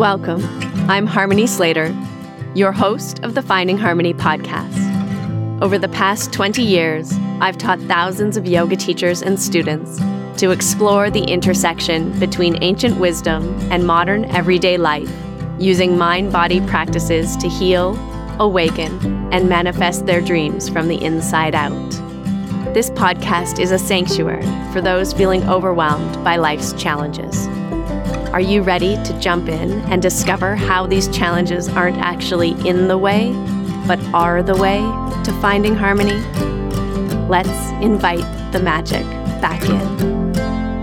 Welcome. I'm Harmony Slater, your host of the Finding Harmony podcast. Over the past 20 years, I've taught thousands of yoga teachers and students to explore the intersection between ancient wisdom and modern everyday life, using mind-body practices to heal, awaken, and manifest their dreams from the inside out. This podcast is a sanctuary for those feeling overwhelmed by life's challenges. Are you ready to jump in and discover how these challenges aren't actually in the way, but are the way to finding harmony? Let's invite the magic back in.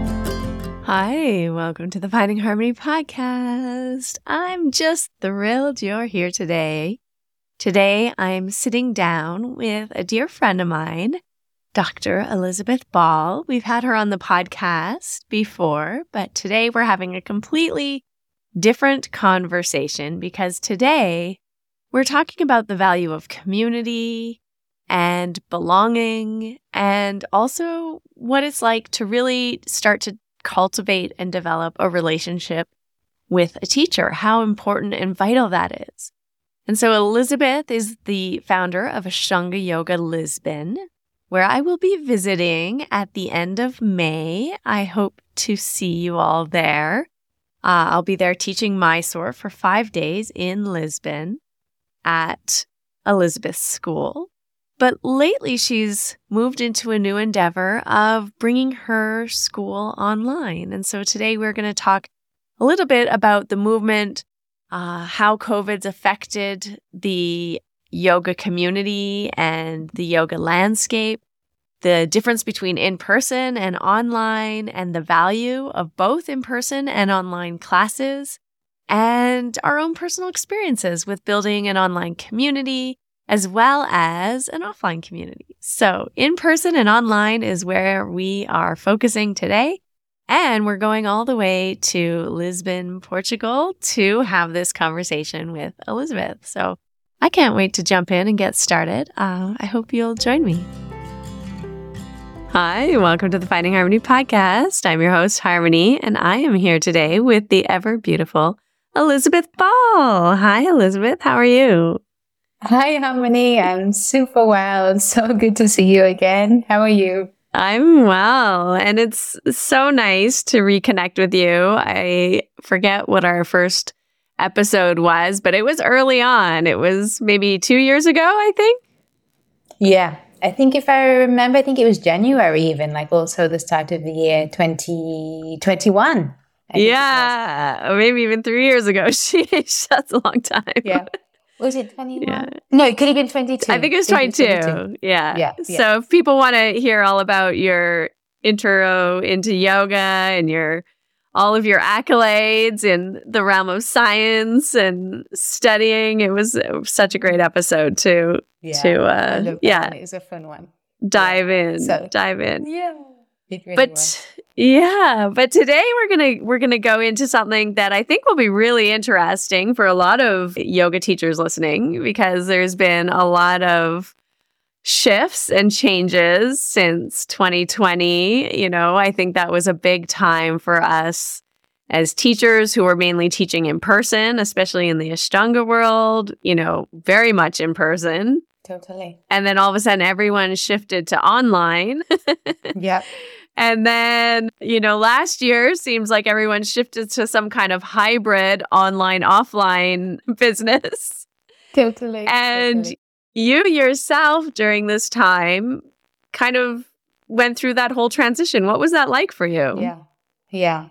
Hi, welcome to the Finding Harmony podcast. I'm just thrilled you're here today. Today, I'm sitting down with a dear friend of mine, Dr. Elizabeth Ball. We've had her on the podcast before, but today we're having a completely different conversation because today we're talking about the value of community and belonging and also what it's like to really start to cultivate and develop a relationship with a teacher, how important and vital that is. And so Elizabeth is the founder of Ashtanga Yoga Lisbon, where I will be visiting at the end of May. I hope to see you all there. I'll be there teaching Mysore for 5 days in Lisbon at Elizabeth's school. But lately, she's moved into a new endeavor of bringing her school online. And so today we're going to talk a little bit about the movement, how COVID's affected the yoga community and the yoga landscape, the difference between in-person and online, and the value of both in-person and online classes, and our own personal experiences with building an online community as well as an offline community. So in-person and online is where we are focusing today. And we're going all the way to Lisbon, Portugal to have this conversation with Elizabeth. So I can't wait to jump in and get started. I hope you'll join me. Hi, welcome to the Finding Harmony podcast. I'm your host, Harmony, and I am here today with the ever beautiful Elizabeth Ball. Hi, Elizabeth. How are you? Hi, Harmony. I'm super well. So good to see you again. How are you? I'm well, and it's so nice to reconnect with you. I forget what our first episode was, but it was early on. It was maybe 2 years ago, I think. Yeah, I think if I remember, I think it was January even, like also the start of the year 2021. Yeah, maybe even 3 years ago. Sheesh, that's a long time. Yeah. Was it 21? Yeah. No, it could have been 22. I think it was 22. Yeah. So if people want to hear all about your intro into yoga and all of your accolades in the realm of science and studying, it was such a great episode to it was a fun one. Dive in. Yeah. It really but was. Yeah, but today we're gonna go into something that I think will be really interesting for a lot of yoga teachers listening, because there's been a lot of shifts and changes since 2020. You know, I think that was a big time for us as teachers who were mainly teaching in person, especially in the Ashtanga world, you know, very much in person. Totally. And then all of a sudden everyone shifted to online. Yeah. And then, you know, last year seems like everyone shifted to some kind of hybrid online, offline business. Totally. And you yourself during this time kind of went through that whole transition. What was that like for you? Yeah.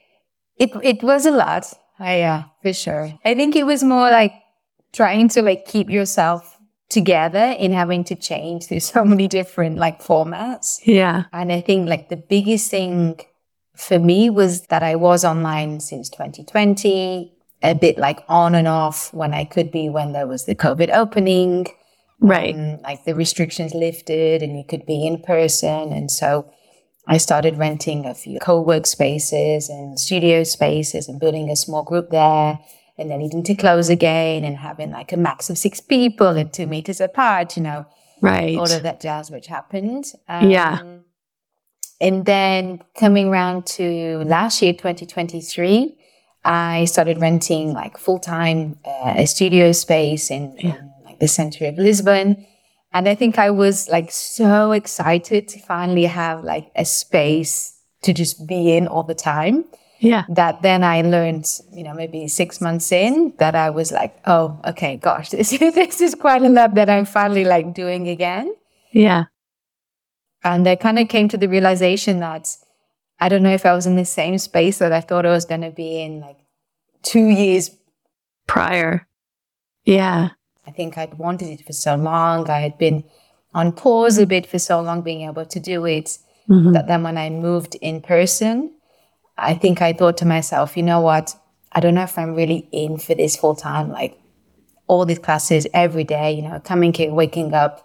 It was a lot. For sure. I think it was more like trying to keep yourself together in having to change through so many different formats. Yeah. And I think the biggest thing for me was that I was online since 2020, a bit on and off when I could be, when there was the COVID opening. Right. The restrictions lifted and you could be in person. And so I started renting a few co-work spaces and studio spaces and building a small group there. And then needing to close again and having a max of 6 people and 2 meters apart, right. All of that jazz which happened. Yeah. And then coming around to last year, 2023, I started renting like full-time a studio space in like the center of Lisbon. And I think I was like so excited to finally have like a space to just be in all the time. Yeah. That then I learned, maybe 6 months in, that I was like, oh, okay, gosh, this is quite a lot that I'm finally like doing again. Yeah. And I kind of came to the realization that I don't know if I was in the same space that I thought I was going to be in like 2 years prior. Yeah. I think I'd wanted it for so long. I had been on pause a bit for so long, being able to do it, that then when I moved in person, I think I thought to myself, you know what? I don't know if I'm really in for this full time, like all these classes every day, coming here, waking up,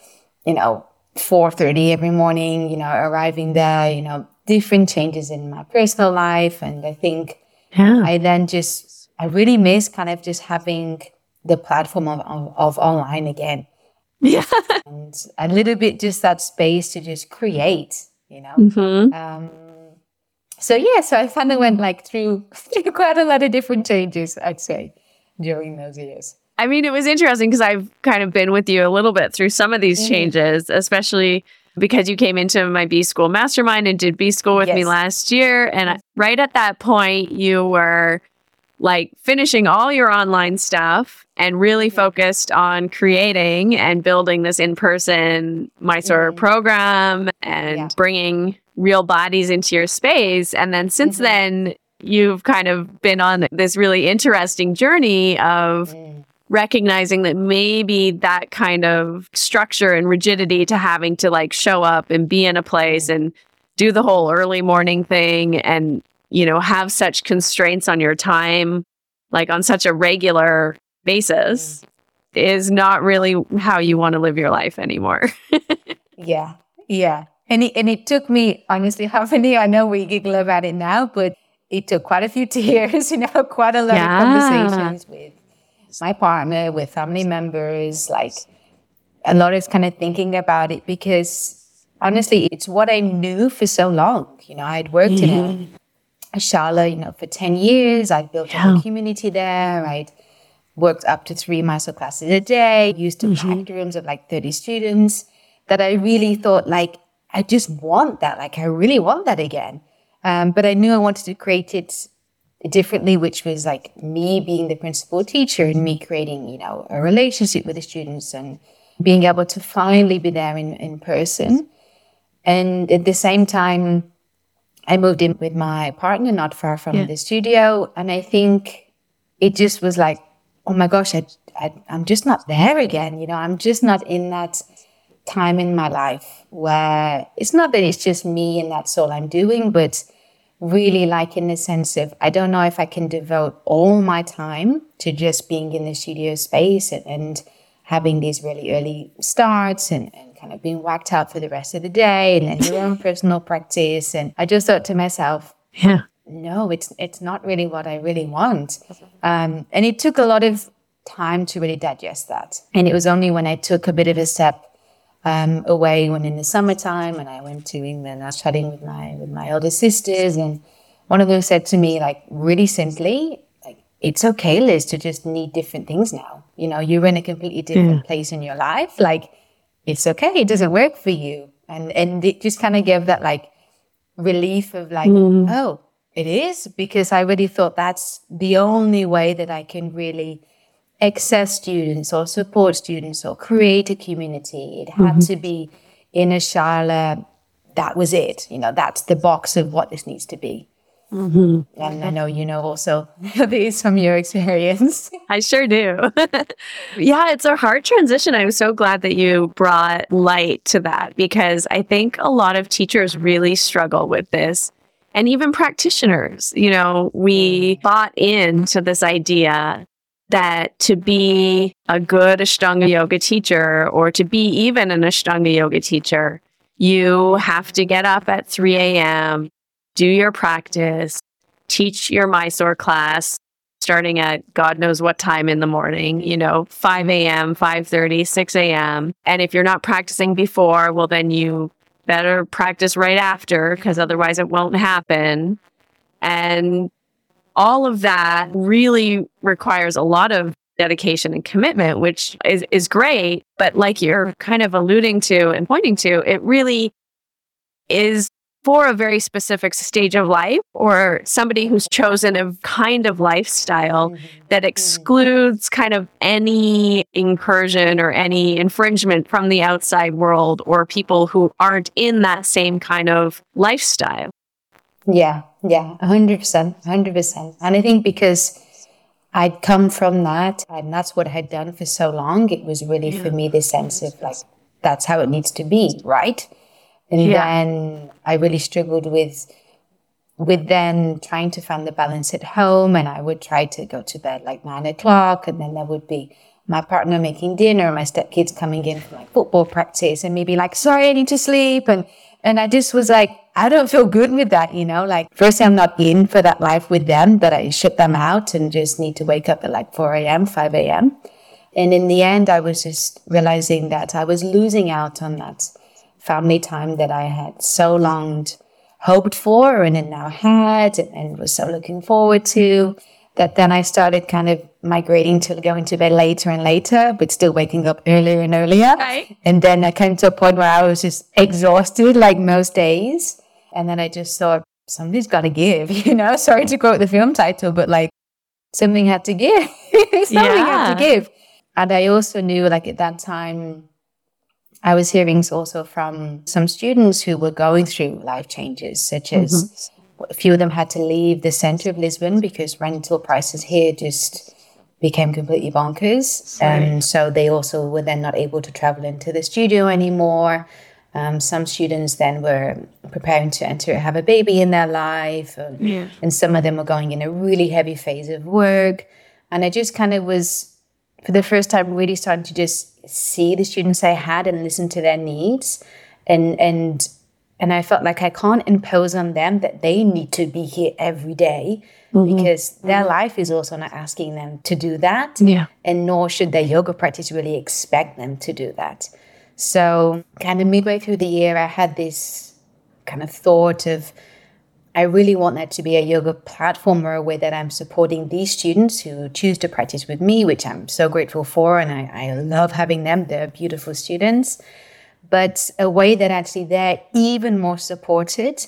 4:30 every morning, arriving there, different changes in my personal life. And I think I really miss kind of just having the platform of online again. Yeah. And a little bit just that space to just create, So I kind of went like through quite a lot of different changes, I'd say, during those years. I mean, it was interesting because I've kind of been with you a little bit through some of these changes, especially because you came into my B School Mastermind and did B School with me last year. And right at that point, you were like finishing all your online stuff and really focused on creating and building this in-person Mysore program and bringing real bodies into your space. And then since then, you've kind of been on this really interesting journey of recognizing that maybe that kind of structure and rigidity to having to like show up and be in a place and do the whole early morning thing and, have such constraints on your time, like on such a regular basis, is not really how you want to live your life anymore. Yeah. And it took me, honestly, I know we giggle about it now, but it took quite a few tears, quite a lot of conversations with my partner, with family members, like a lot of kind of thinking about it, because honestly, it's what I knew for so long. I'd worked in a shala, for 10 years. I'd built a whole community there. I'd worked up to 3 Mysore classes a day, used to packed rooms of like 30 students, that I really thought like, I just want that. Like, I really want that again. But I knew I wanted to create it differently, which was like me being the principal teacher and me creating, a relationship with the students and being able to finally be there in person. And at the same time, I moved in with my partner, not far from the studio. And I think it just was like, oh my gosh, I'm just not there again. I'm just not in that time in my life where it's not that it's just me and that's all I'm doing, but really like in the sense of, I don't know if I can devote all my time to just being in the studio space and having these really early starts and kind of being whacked out for the rest of the day and then your own personal practice. And I just thought to myself, no, it's not really what I really want. And it took a lot of time to really digest that. And it was only when I took a bit of a step away when in the summertime and I went to England, I was chatting with my older sisters, and one of them said to me, like, really simply, like, it's okay, Liz, to just need different things now. You're in a completely different place in your life. Like, it's okay. It doesn't work for you. And it just kind of gave that like relief of like, oh, it is, because I really thought that's the only way that I can really access students or support students or create a community. It had to be in a shala. That was it. That's the box of what this needs to be. And I know also this from your experience. I sure do. Yeah, it's a hard transition. I'm so glad that you brought light to that, because I think a lot of teachers really struggle with this. And even practitioners, we bought into this idea that to be a good Ashtanga yoga teacher, or to be even an Ashtanga yoga teacher, you have to get up at 3 a.m., do your practice, teach your Mysore class, starting at God knows what time in the morning, 5 a.m., 5:30, 6 a.m. And if you're not practicing before, well, then you better practice right after, because otherwise it won't happen. And all of that really requires a lot of dedication and commitment, which is great. But like you're kind of alluding to and pointing to, it really is for a very specific stage of life, or somebody who's chosen a kind of lifestyle that excludes kind of any incursion or any infringement from the outside world, or people who aren't in that same kind of lifestyle. Yeah, 100%, 100%. And I think because I'd come from that, and that's what I had done for so long, it was really for me this sense of like, that's how it needs to be, right? And then I really struggled with then trying to find the balance at home, and I would try to go to bed like 9 o'clock, and then there would be my partner making dinner, my stepkids coming in from like football practice, and maybe like, sorry, I need to sleep. And I just was like, I don't feel good with that, like first I'm not in for that life with them, but I shut them out and just need to wake up at like 4 a.m., 5 a.m. And in the end, I was just realizing that I was losing out on that family time that I had so long hoped for and then now had and was so looking forward to, that then I started kind of migrating to going to bed later and later, but still waking up earlier and earlier. Right. And then I came to a point where I was just exhausted like most days. And then I just thought, somebody's got to give, Sorry to quote the film title, but like something had to give. Something had to give. And I also knew like at that time, I was hearing also from some students who were going through life changes, such as a few of them had to leave the center of Lisbon because rental prices here just became completely bonkers. And so they also were then not able to travel into the studio anymore. Some students then were preparing to have a baby in their life. And some of them were going in a really heavy phase of work. And I just kind of was, for the first time, really starting to just see the students I had and listen to their needs. And I felt like I can't impose on them that they need to be here every day because their life is also not asking them to do that. And nor should their yoga practice really expect them to do that. So kind of midway through the year, I had this kind of thought of, I really want that to be a yoga platform or a way that I'm supporting these students who choose to practice with me, which I'm so grateful for. And I love having them. They're beautiful students. But a way that actually they're even more supported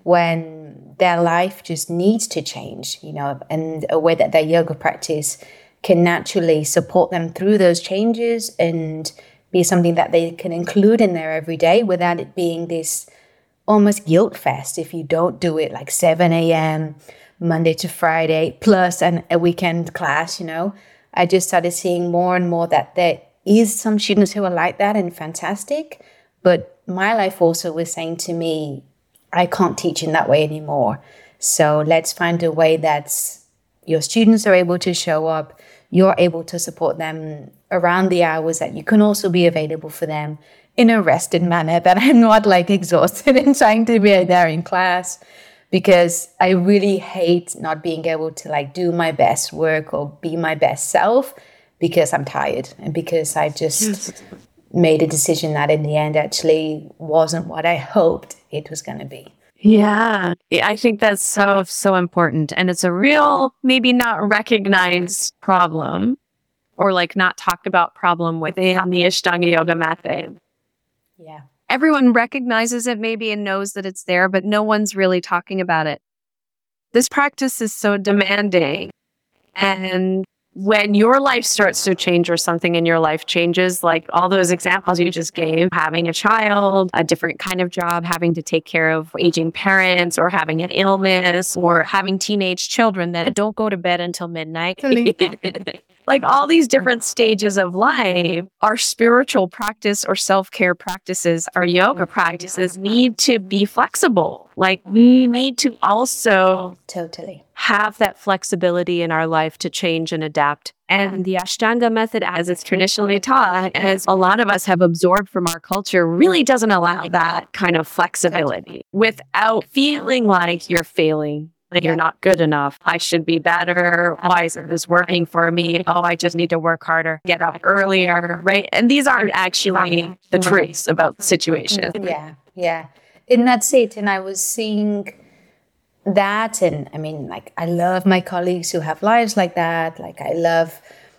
when their life just needs to change, and a way that their yoga practice can naturally support them through those changes and be something that they can include in their everyday without it being this almost guilt fest if you don't do it like 7 a.m. Monday to Friday plus a weekend class, I just started seeing more and more that there is some students who are like that and fantastic. But my life also was saying to me, I can't teach in that way anymore. So let's find a way that your students are able to show up. You're able to support them around the hours that you can also be available for them in a rested manner, that I'm not like exhausted and trying to be there in class, because I really hate not being able to like do my best work or be my best self because I'm tired and because I just made a decision that in the end actually wasn't what I hoped it was going to be. Yeah, I think that's so important. And it's a real, maybe not recognized problem or like not talked about problem within the Ashtanga yoga method. Yeah. Everyone recognizes it maybe and knows that it's there, but no one's really talking about it. This practice is so demanding. And when your life starts to change or something in your life changes, like all those examples you just gave, having a child, a different kind of job, having to take care of aging parents or having an illness or having teenage children that don't go to bed until midnight. Like all these different stages of life, our spiritual practice or self-care practices, our yoga practices need to be flexible. Like we need to also totally have that flexibility in our life to change and adapt. And the Ashtanga method, as it's traditionally taught, as a lot of us have absorbed from our culture, really doesn't allow that kind of flexibility without feeling like you're failing. Like you're not good enough. I should be better. Why isn't this working for me? Oh, I just need to work harder, get up earlier, right? And these aren't actually the truths about the situation. Yeah. And that's it. And I was seeing that, and I mean, like, I love my colleagues who have lives like that. Like, I love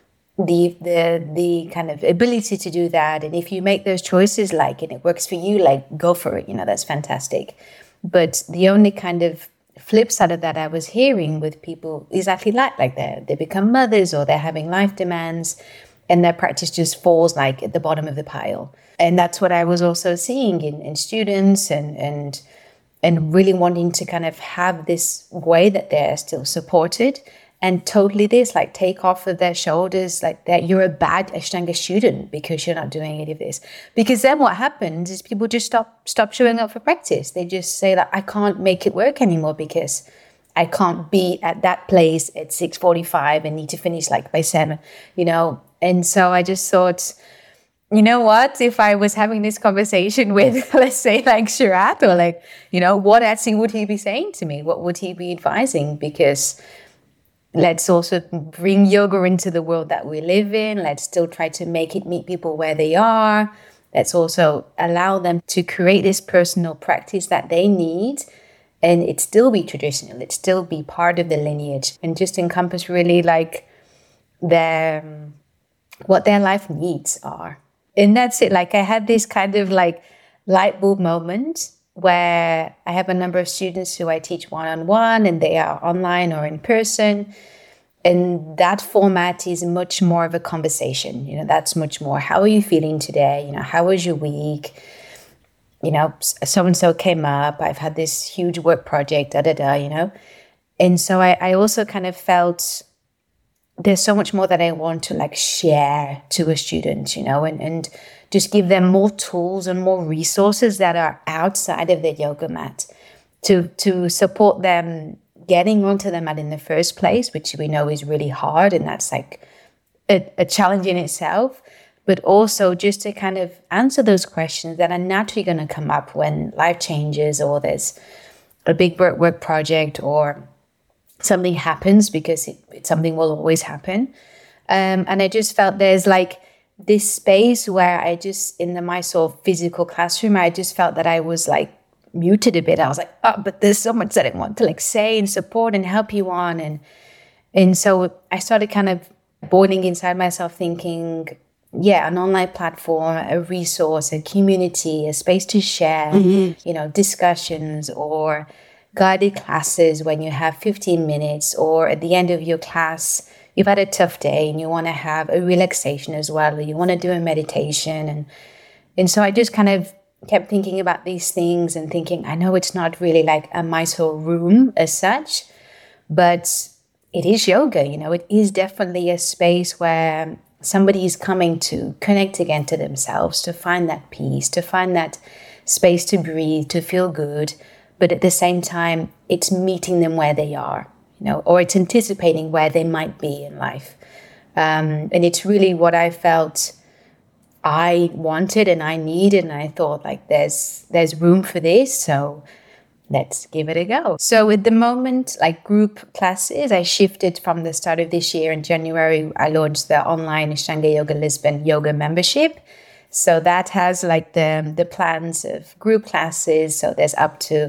the kind of ability to do that. And if you make those choices, like, and it works for you, like, go for it. That's fantastic. But the only kind of flip side of that I was hearing with people is actually like they become mothers, or they're having life demands, and their practice just falls like at the bottom of the pile. And that's what I was also seeing in students, and really wanting to kind of have this way that they're still supported, and totally this, like, take off of their shoulders, like, that you're a bad Ashtanga student because you're not doing any of this. Because then what happens is people just stop showing up for practice. They just say that I can't make it work anymore because I can't be at that place at 6:45 and need to finish like by 7, And so I just thought, you know what, if I was having this conversation with, let's say, like Sharath, or like, what actually would he be saying to me? What would he be advising? Because let's also bring yoga into the world that we live in. Let's still try to make it meet people where they are. Let's also allow them to create this personal practice that they need. And it still be traditional. It still be part of the lineage, and just encompass really like what their life needs are. And that's it. Like, I had this kind of like light bulb moment where I have a number of students who I teach one-on-one, and they are online or in person. And that format is much more of a conversation. That's much more, how are you feeling today? How was your week? So-and-so came up. I've had this huge work project, And so I also kind of felt there's so much more that I want to like share to a student, and just give them more tools and more resources that are outside of the yoga mat to support them getting onto the mat in the first place, which we know is really hard, and that's like a challenge in itself, but also just to kind of answer those questions that are naturally going to come up when life changes, or there's a big work project, or something happens, because something will always happen. And I just felt there's like this space where I just, in the Mysore physical classroom, I just felt that I was like muted a bit. I was like, oh, but there's so much that I want to like say and support and help you on. And so I started kind of boiling inside myself, thinking, an online platform, a resource, a community, a space to share, discussions, or guided classes when you have 15 minutes, or at the end of your class, you've had a tough day and you want to have a relaxation as well, or you want to do a meditation. And so I just kind of kept thinking about these things and thinking, I know it's not really like a Mysore room as such, but it is yoga, it is definitely a space where somebody is coming to connect again to themselves, to find that peace, to find that space to breathe, to feel good. But at the same time, it's meeting them where they are, or it's anticipating where they might be in life. And it's really what I felt I wanted and I needed. And I thought, like, there's room for this. So let's give it a go. So at the moment, like group classes, I shifted from the start of this year. In January, I launched the online Ashtanga Yoga Lisbon yoga membership. So that has like the plans of group classes. So there's up to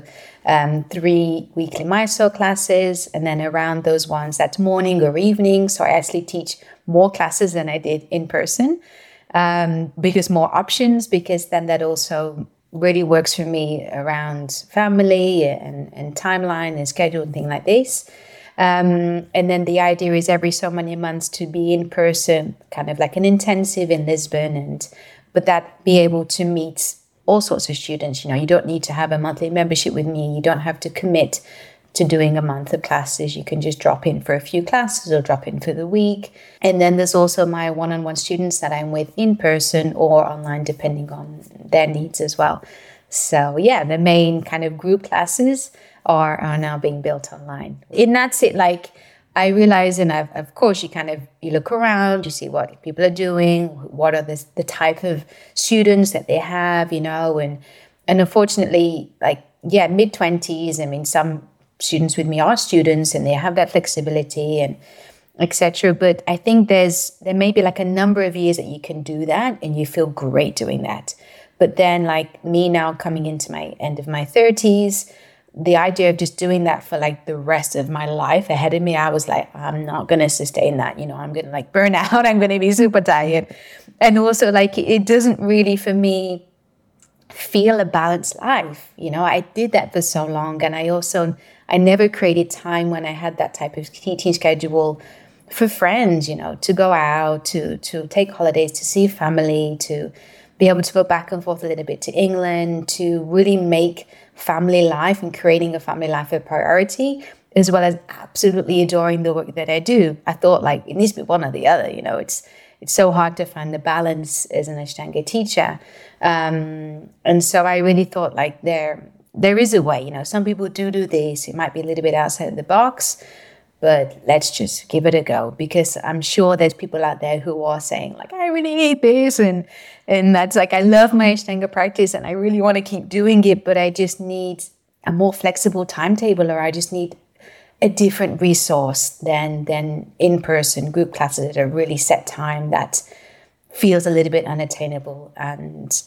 3 weekly Mysore classes. And then around those ones, that's morning or evening. So I actually teach more classes than I did in person, because more options, because then that also really works for me around family and timeline and schedule and things like this. And then the idea is every so many months to be in person, kind of like an intensive in Lisbon, but that be able to meet all sorts of students. You don't need to have a monthly membership with me. You don't have to commit to doing a month of classes. You can just drop in for a few classes or drop in for the week. And then there's also my one-on-one students that I'm with in person or online, depending on their needs as well. So the main kind of group classes are now being built online. And that's it. Like, I realize, and of course, you look around, you see what people are doing, what are the type of students that they have, and unfortunately, mid-20s, I mean, some students with me are students and they have that flexibility and etc. But I think there may be like a number of years that you can do that and you feel great doing that. But then like me now coming into my end of my 30s, the idea of just doing that for like the rest of my life ahead of me, I was like, I'm not going to sustain that. You know, I'm going to like burn out. I'm going to be super tired. And also like, it doesn't really for me feel a balanced life. You know, I did that for so long. And I never created time when I had that type of teaching schedule for friends, you know, to go out, to take holidays, to see family, to be able to go back and forth a little bit to England, to really make family life and creating a family life a priority, as well as absolutely adoring the work that I do. I thought like it needs to be one or the other, you know, it's so hard to find the balance as an Ashtanga teacher. And so I really thought like there is a way, you know, some people do this. It might be a little bit outside the box, but let's just give it a go, because I'm sure there's people out there who are saying like, I really need this. And that's like, I love my Ashtanga practice and I really want to keep doing it, but I just need a more flexible timetable, or I just need a different resource than in-person group classes at a really set time that feels a little bit unattainable. And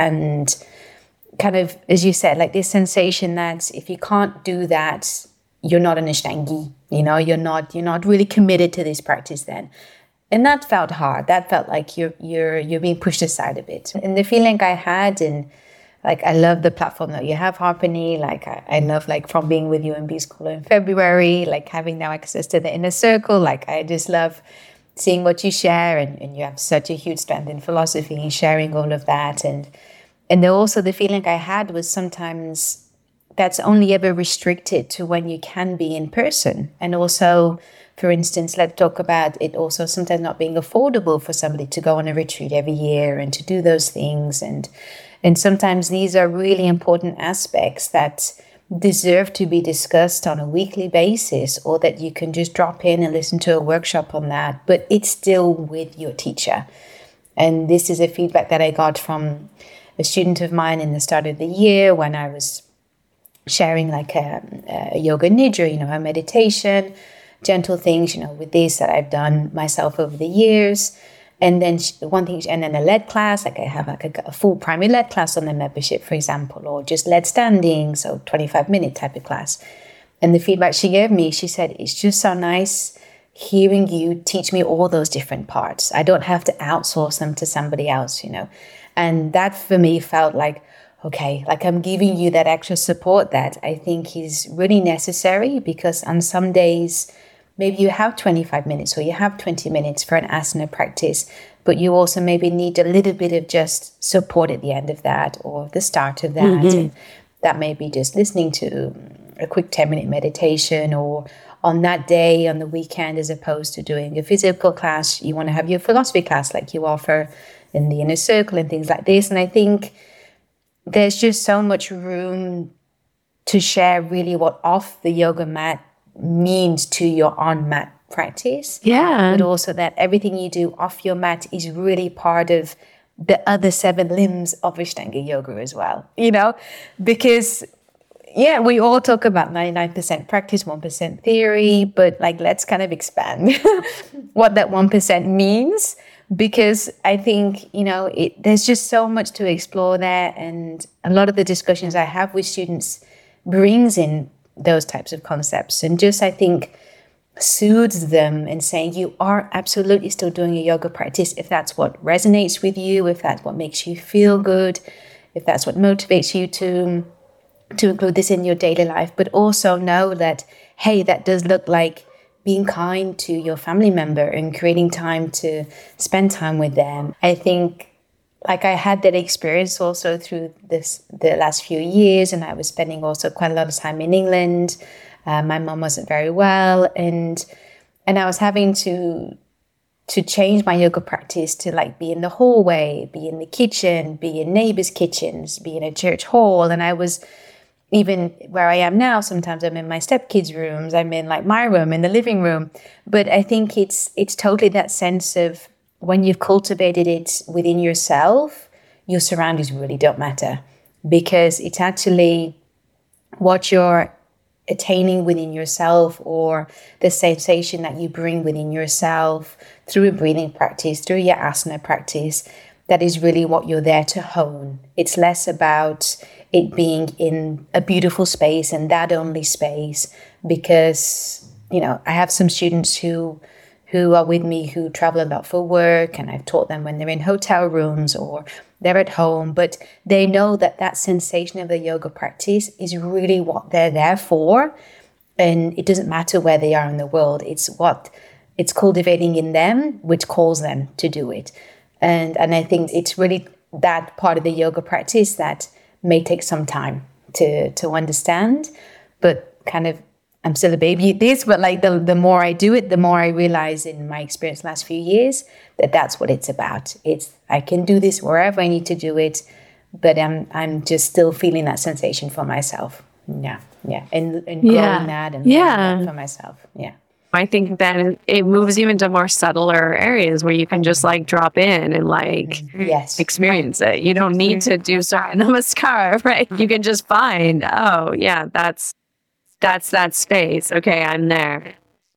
kind of, as you said, like this sensation that if you can't do that, you're not an Ashtangi, you know, you're not really committed to this practice then. And that felt hard. That felt like you're being pushed aside a bit. And the feeling I had, and like, I love the platform that you have, Harmony. Like, I love, like, from being with you in B School in February, like having now access to the inner circle. Like, I just love seeing what you share, and you have such a huge strength in philosophy and sharing all of that. And also the feeling I had was sometimes that's only ever restricted to when you can be in person. And also, for instance, let's talk about it also sometimes not being affordable for somebody to go on a retreat every year and to do those things. And sometimes these are really important aspects that deserve to be discussed on a weekly basis, or that you can just drop in and listen to a workshop on that, but it's still with your teacher. And this is a feedback that I got from a student of mine in the start of the year when I was sharing like a yoga nidra, you know, a meditation, gentle things, you know, with this that I've done myself over the years. And then and then a lead class, like I have like a full primary lead class on the membership, for example, or just lead standing, so 25-minute type of class. And the feedback she gave me, she said, it's just so nice hearing you teach me all those different parts. I don't have to outsource them to somebody else, you know. And that for me felt like, okay, like I'm giving you that extra support that I think is really necessary, because on some days, maybe you have 25 minutes or you have 20 minutes for an asana practice, but you also maybe need a little bit of just support at the end of that or the start of that. Mm-hmm. And that may be just listening to a quick 10-minute meditation, or on that day, on the weekend, as opposed to doing a physical class, you want to have your philosophy class like you offer in the inner circle and things like this. And I think there's just so much room to share really what off the yoga mat means to your on mat practice. Yeah. But also that everything you do off your mat is really part of the other 7 limbs of Ashtanga yoga as well, you know, because yeah, we all talk about 99% practice, 1% theory, but like, let's kind of expand what that 1% means, because I think, you know, there's just so much to explore there. And a lot of the discussions I have with students brings in those types of concepts and just, I think, soothes them and saying you are absolutely still doing a yoga practice if that's what resonates with you, if that's what makes you feel good, if that's what motivates you to include this in your daily life. But also know that, hey, that does look like being kind to your family member and creating time to spend time with them. I think, like, I had that experience also through the last few years, and I was spending also quite a lot of time in England. My mom wasn't very well, and I was having to change my yoga practice to like be in the hallway, be in the kitchen, be in neighbors' kitchens, be in a church hall. And I was, even where I am now, sometimes I'm in my stepkids' rooms, I'm in like my room, in the living room. But I think it's totally that sense of when you've cultivated it within yourself, your surroundings really don't matter, because it's actually what you're attaining within yourself, or the sensation that you bring within yourself through a breathing practice, through your asana practice, that is really what you're there to hone. It's less about it being in a beautiful space and that only space, because, I have some students who are with me who travel a lot for work, and I've taught them when they're in hotel rooms or they're at home, but they know that sensation of the yoga practice is really what they're there for. And it doesn't matter where they are in the world. It's what it's cultivating in them, which calls them to do it. And I think it's really that part of the yoga practice that may take some time to understand, but kind of, I'm still a baby at this, but like the more I do it, the more I realize in my experience last few years that that's what it's about. I can do this wherever I need to do it, but I'm just still feeling that sensation for myself. Yeah. And growing that and that for myself. Yeah. I think then it moves you into more subtler areas where you can just like drop in and like experience it. You don't need to do namaskar, right? You can just find, oh yeah, that's that space. Okay, I'm there.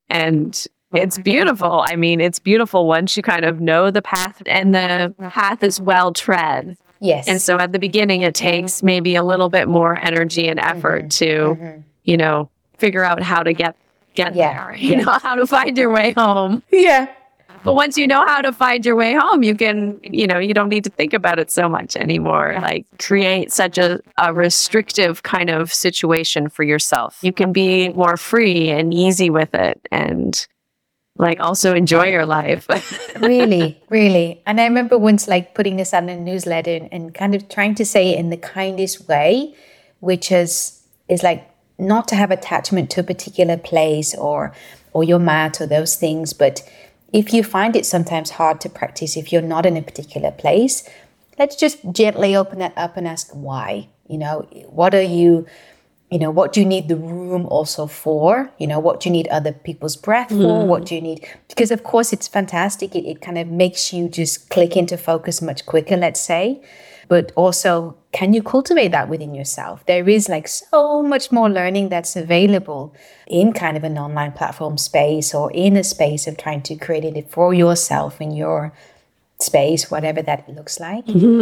And it's beautiful. I mean, it's beautiful once you kind of know the path, and the path is well tread. Yes. And so at the beginning, it takes maybe a little bit more energy and effort to, figure out how to get there, how to find your way home. Yeah. But once you know how to find your way home, you can, you don't need to think about it so much anymore. Like create such a restrictive kind of situation for yourself. You can be more free and easy with it and like also enjoy your life. Really, really. And I remember once like putting this out in a newsletter and kind of trying to say it in the kindest way, which is like not to have attachment to a particular place or your mat or those things, but if you find it sometimes hard to practice, if you're not in a particular place, let's just gently open that up and ask why. What are you, what do you need the room also for? What do you need other people's breath for? What do you need? Because of course it's fantastic. It kind of makes you just click into focus much quicker, let's say. But also, can you cultivate that within yourself? There is like so much more learning that's available in kind of an online platform space or in a space of trying to create it for yourself in your space, whatever that looks like.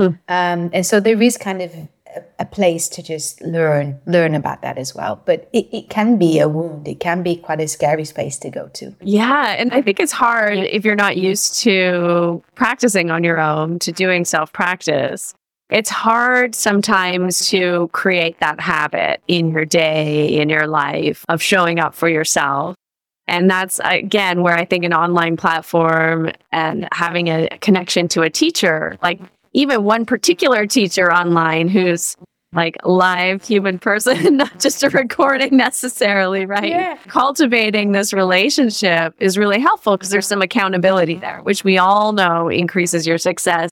And so there is kind of a place to just learn about that as well. But it can be a wound. It can be quite a scary space to go to. Yeah. And I think it's hard if you're not used to practicing on your own, to doing self-practice. It's hard sometimes to create that habit in your day, in your life of showing up for yourself. And that's, again, where I think an online platform and having a connection to a teacher, like even one particular teacher online who's like a live human person, not just a recording necessarily, right? Yeah. Cultivating this relationship is really helpful because there's some accountability there, which we all know increases your success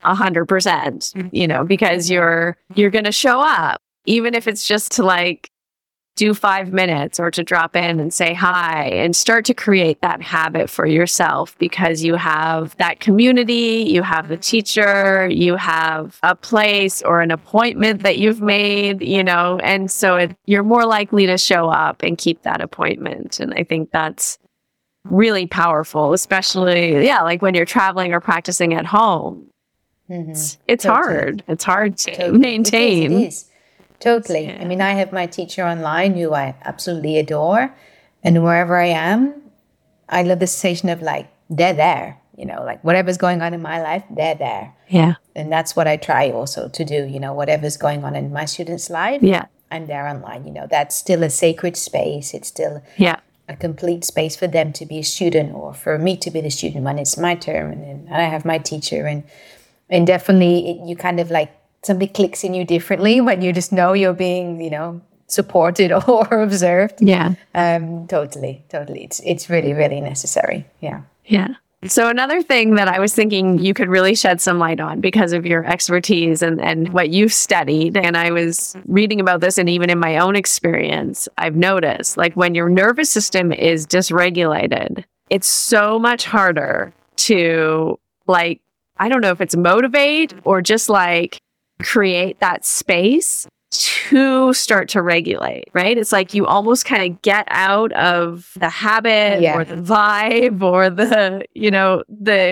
100%, because you're going to show up, even if it's just to like do 5 minutes or to drop in and say hi and start to create that habit for yourself, because you have that community, you have the teacher, you have a place or an appointment that you've made, and so you're more likely to show up and keep that appointment. And I think that's really powerful, especially, like when you're traveling or practicing at home. It's hard. It's hard to maintain. It is. Totally. Yeah. I mean, I have my teacher online who I absolutely adore. And wherever I am, I love the sensation of like, they're there, like whatever's going on in my life, they're there. Yeah. And that's what I try also to do, whatever's going on in my students' life. Yeah. I'm there online, that's still a sacred space. It's still a complete space for them to be a student or for me to be the student when it's my term. And then I have my teacher and definitely you kind of like, something clicks in you differently when you just know you're being, supported or observed. Yeah. Totally. It's really, really necessary. Yeah. Yeah. So another thing that I was thinking you could really shed some light on because of your expertise and what you've studied, and I was reading about this, and even in my own experience, I've noticed like when your nervous system is dysregulated, it's so much harder to like, I don't know if it's motivate or just like create that space to start to regulate, right? It's like you almost kind of get out of the habit or the vibe or the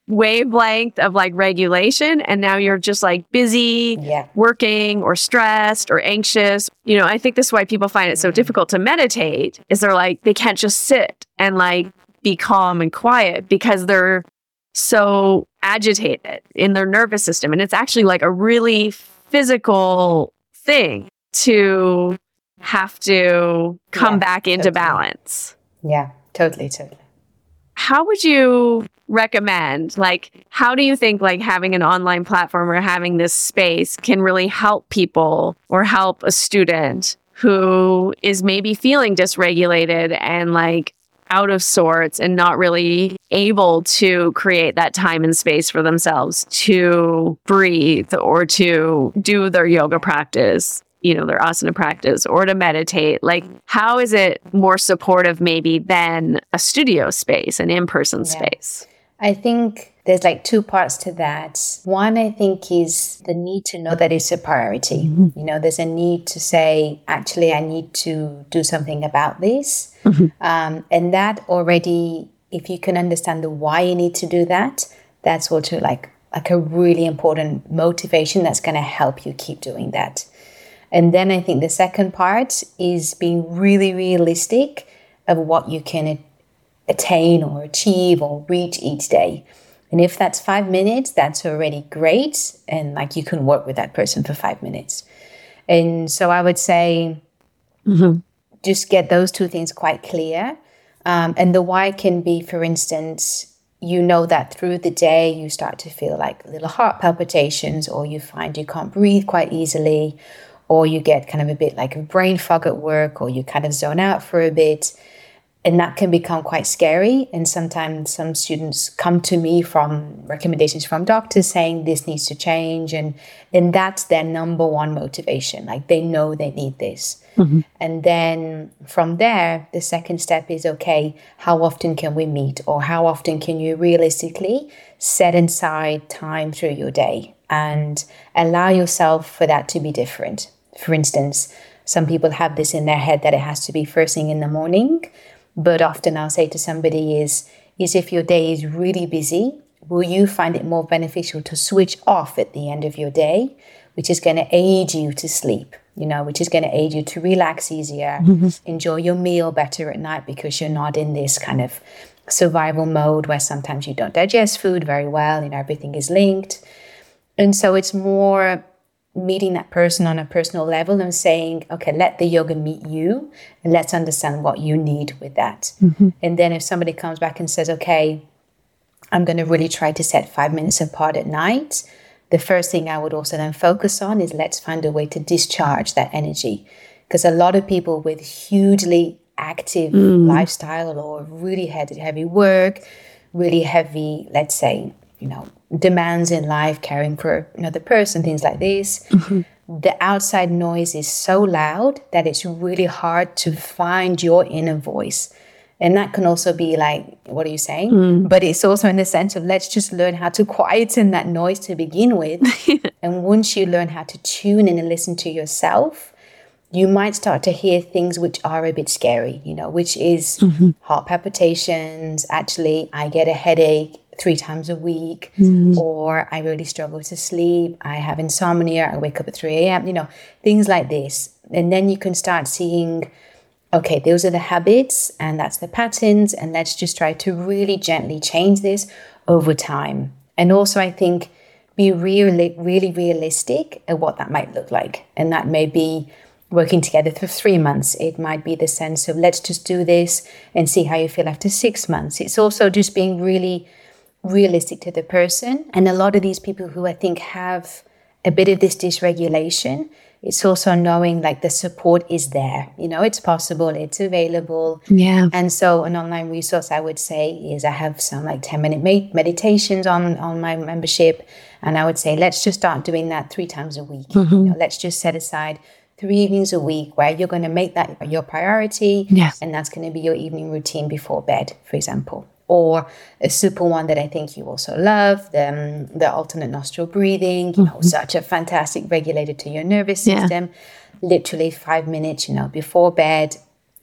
wavelength of like regulation, and now you're just like busy working or stressed or anxious. You know, I think this is why people find it so difficult to meditate, is they're like, they can't just sit and like be calm and quiet because they're so agitated in their nervous system. And it's actually like a really physical thing to have to come back into balance. Yeah, totally. How would you recommend, like, how do you think like having an online platform or having this space can really help people or help a student who is maybe feeling dysregulated and like out of sorts and not really able to create that time and space for themselves to breathe or to do their yoga practice, you know, their asana practice, or to meditate? Like, how is it more supportive maybe than a studio space, an in-person space? I think there's like two parts to that. One, I think, is the need to know that it's a priority. You know, there's a need to say, actually, I need to do something about this. And that already, if you can understand the why you need to do that, that's also like a really important motivation that's going to help you keep doing that. And then I think the second part is being really realistic of what you can attain or achieve or reach each day. And if that's 5 minutes, that's already great. And like you can work with that person for 5 minutes. And so I would say just get those two things quite clear. And the why can be, for instance, you know that through the day you start to feel like little heart palpitations, or you find you can't breathe quite easily, or you get kind of a bit like a brain fog at work, or you kind of zone out for a bit. And that can become quite scary. And sometimes some students come to me from recommendations from doctors saying this needs to change. And that's their number one motivation. Like they know they need this. And then from there, the second step is, okay, how often can we meet? Or how often can you realistically set aside time through your day and allow yourself for that to be different? For instance, some people have this in their head that it has to be first thing in the morning. But often I'll say to somebody is if your day is really busy, will you find it more beneficial to switch off at the end of your day, which is going to aid you to sleep, you know, which is going to aid you to relax easier, enjoy your meal better at night because you're not in this kind of survival mode where sometimes you don't digest food very well, you know, everything is linked. And so it's more meeting that person on a personal level and saying, okay, let the yoga meet you and let's understand what you need with that. And then if somebody comes back and says, okay, I'm going to really try to set 5 minutes apart at night, the first thing I would also then focus on is let's find a way to discharge that energy. Because a lot of people with hugely active lifestyle or really heavy work, really heavy, let's say, you know, demands in life, caring for another person, things like this. The outside noise is so loud that it's really hard to find your inner voice. And that can also be like, what are you saying? But it's also in the sense of let's just learn how to quieten that noise to begin with. And once you learn how to tune in and listen to yourself, you might start to hear things which are a bit scary, you know, which is heart palpitations. Actually, I get a headache 3 times a week, or I really struggle to sleep. I have insomnia. I wake up at 3 a.m., you know, things like this. And then you can start seeing, okay, those are the habits and that's the patterns. And let's just try to really gently change this over time. And also, I think, be really realistic at what that might look like. And that may be working together for 3 months. It might be the sense of let's just do this and see how you feel after 6 months. It's also just being really realistic to the person. And a lot of these people who I think have a bit of this dysregulation, it's also knowing like the support is there. You know, it's possible, it's available. Yeah. And so an online resource I would say is I have some like 10-minute meditations on my membership. And I would say, let's just start doing that 3 times a week. You know, let's just set aside 3 evenings a week where you're going to make that your priority. Yes. And that's going to be your evening routine before bed, for example. Or a super one that I think you also love, the alternate nostril breathing, you know, such a fantastic regulator to your nervous system. Literally 5 minutes, you know, before bed,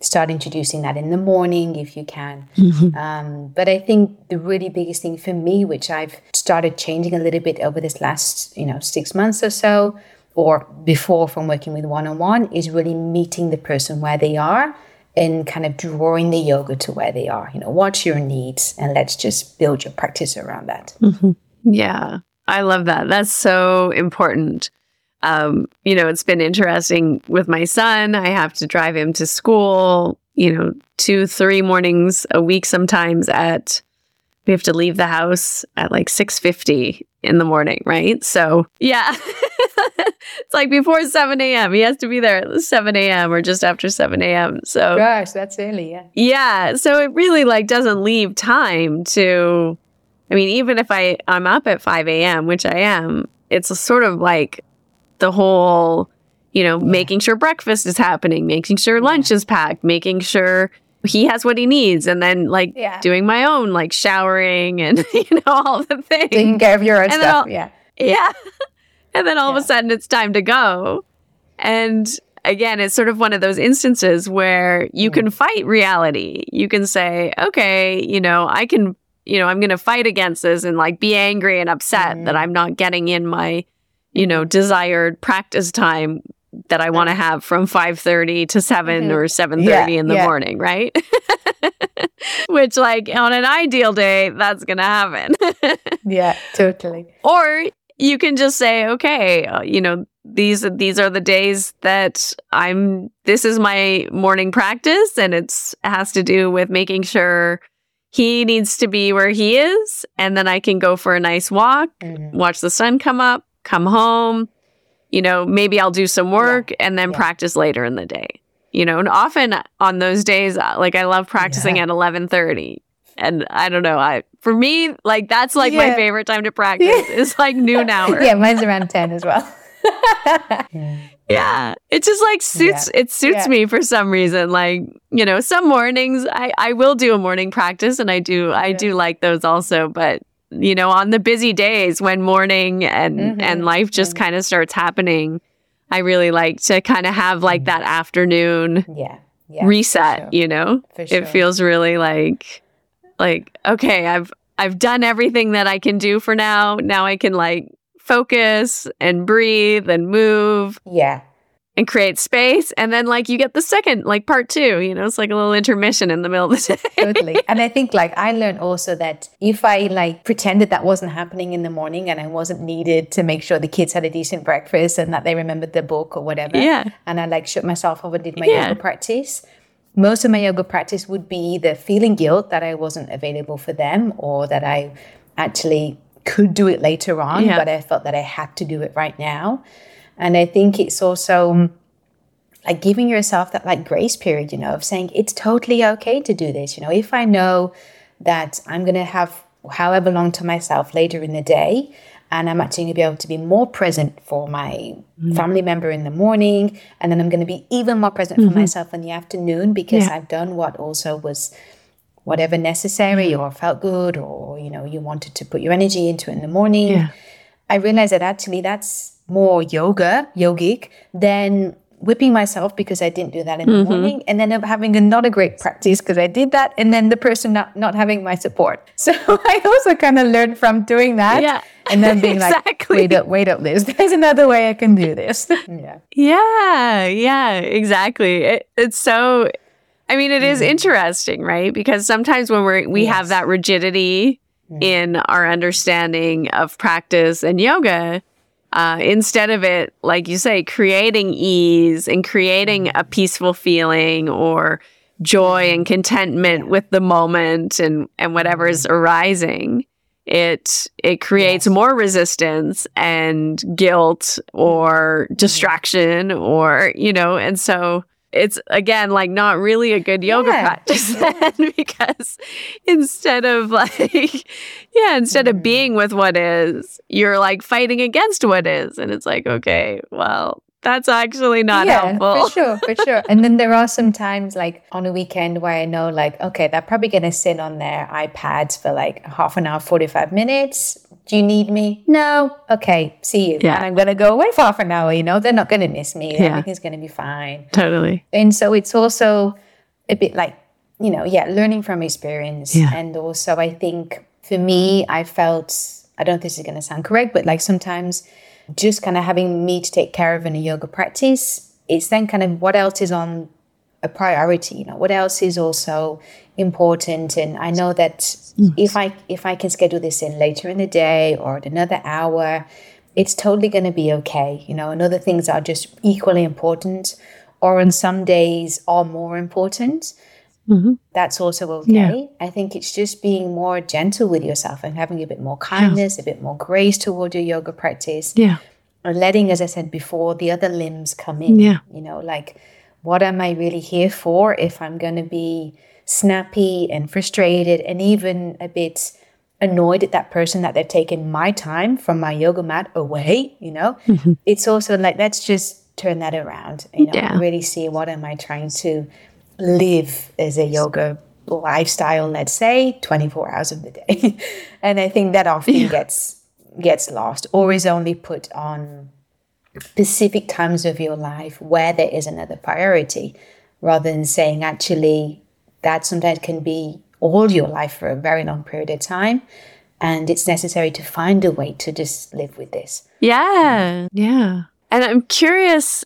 start introducing that in the morning if you can. But I think the really biggest thing for me, which I've started changing a little bit over this last, 6 months or so, or before from working with one-on-one, is really meeting the person where they are and kind of drawing the yoga to where they are. What's your needs? And let's just build your practice around that. Yeah, I love that. That's so important. It's been interesting with my son. I have to drive him to school, 2-3 mornings a week sometimes we have to leave the house at like 6:50 in the morning, right? So yeah, it's like before 7 a.m. He has to be there at 7 a.m. or just after 7 a.m. So gosh, that's early, yeah. Yeah, so it really doesn't leave time to, even if I'm up at 5 a.m., which I am, it's a sort of like the whole, making sure breakfast is happening, making sure lunch is packed, making sure he has what he needs, and then doing my own showering and all the things, taking care of your own stuff. Yeah. And then all of a sudden it's time to go. And again, it's sort of one of those instances where you can fight reality. You can say, okay, I can, I'm going to fight against this and be angry and upset that I'm not getting in my, desired practice time that I want to have from 5:30 to 7 or 7:30 in the morning, right? Which on an ideal day, that's going to happen. Yeah, totally. Or you can just say, okay, these are the days that this is my morning practice, and it has to do with making sure he needs to be where he is, and then I can go for a nice walk, watch the sun come up, come home, maybe I'll do some work and then practice later in the day, and often on those days, I love practicing at 11:30. And I don't know, for me, that's my favorite time to practice is noon hour. Yeah, mine's around 10 as well. Yeah, it just suits me for some reason. Some mornings I will do a morning practice, and I do like those also. But on the busy days when morning and life just kind of starts happening, I really like to kind of have that afternoon reset. For sure. It feels really like okay, I've done everything that I can do for now. Now I can focus and breathe and move. Yeah. And create space. And then you get the second, part 2, it's like a little intermission in the middle of the day. Totally. And I think I learned also that if I pretended that wasn't happening in the morning and I wasn't needed to make sure the kids had a decent breakfast and that they remembered the book or whatever. Yeah. And I shut myself off and did my yoga practice. Most of my yoga practice would be either feeling guilt that I wasn't available for them, or that I actually could do it later on, but I felt that I had to do it right now. And I think it's also giving yourself that grace period, of saying it's totally okay to do this. If I know that I'm going to have however long to myself later in the day, and I'm actually going to be able to be more present for my family member in the morning, and then I'm going to be even more present for myself in the afternoon because I've done what also was whatever necessary or felt good, or, you wanted to put your energy into it in the morning. Yeah. I realized that actually that's more yogic than whipping myself because I didn't do that in the morning, and then having not a great practice because I did that, and then the person not having my support. So I also kind of learned from doing that, and then being wait up, Liz, there's another way I can do this. Yeah, exactly. It's so, it is interesting, right? Because sometimes when we have that rigidity in our understanding of practice and yoga, instead of it, like you say, creating ease and creating a peaceful feeling or joy and contentment with the moment and whatever is arising, it creates more resistance and guilt or distraction or, and so it's, again, not really a good yoga practice then, because instead of being with what is, you're fighting against what is. And it's okay, well, that's actually not helpful. For sure. And then there are some times on a weekend where I know okay, they're probably going to sit on their iPads for half an hour, 45 minutes. Do you need me? No. Okay, see you. Yeah. And I'm going to go away for half an hour, they're not going to miss me. Everything's going to be fine. Totally. And so it's also a bit like, learning from experience. Yeah. And also I think for me, I felt, I don't think this is going to sound correct, but like sometimes just kind of having me to take care of in a yoga practice, it's then kind of what else is on a priority, what else is also important. And I know that if I can schedule this in later in the day or at another hour, it's totally going to be okay. And other things are just equally important, or on some days are more important. Mm-hmm. That's also okay. Yeah. I think it's just being more gentle with yourself and having a bit more kindness, a bit more grace toward your yoga practice. Yeah. And letting, as I said before, the other limbs come in. Yeah. Like, what am I really here for if I'm going to be snappy and frustrated and even a bit annoyed at that person that they've taken my time from my yoga mat away, Mm-hmm. It's also like, let's just turn that around, really see what am I trying to live as a yoga lifestyle, let's say 24 hours of the day. And I think that often gets lost or is only put on specific times of your life where there is another priority, rather than saying actually that sometimes can be all your life for a very long period of time, and it's necessary to find a way to just live with this. Yeah. And I'm curious,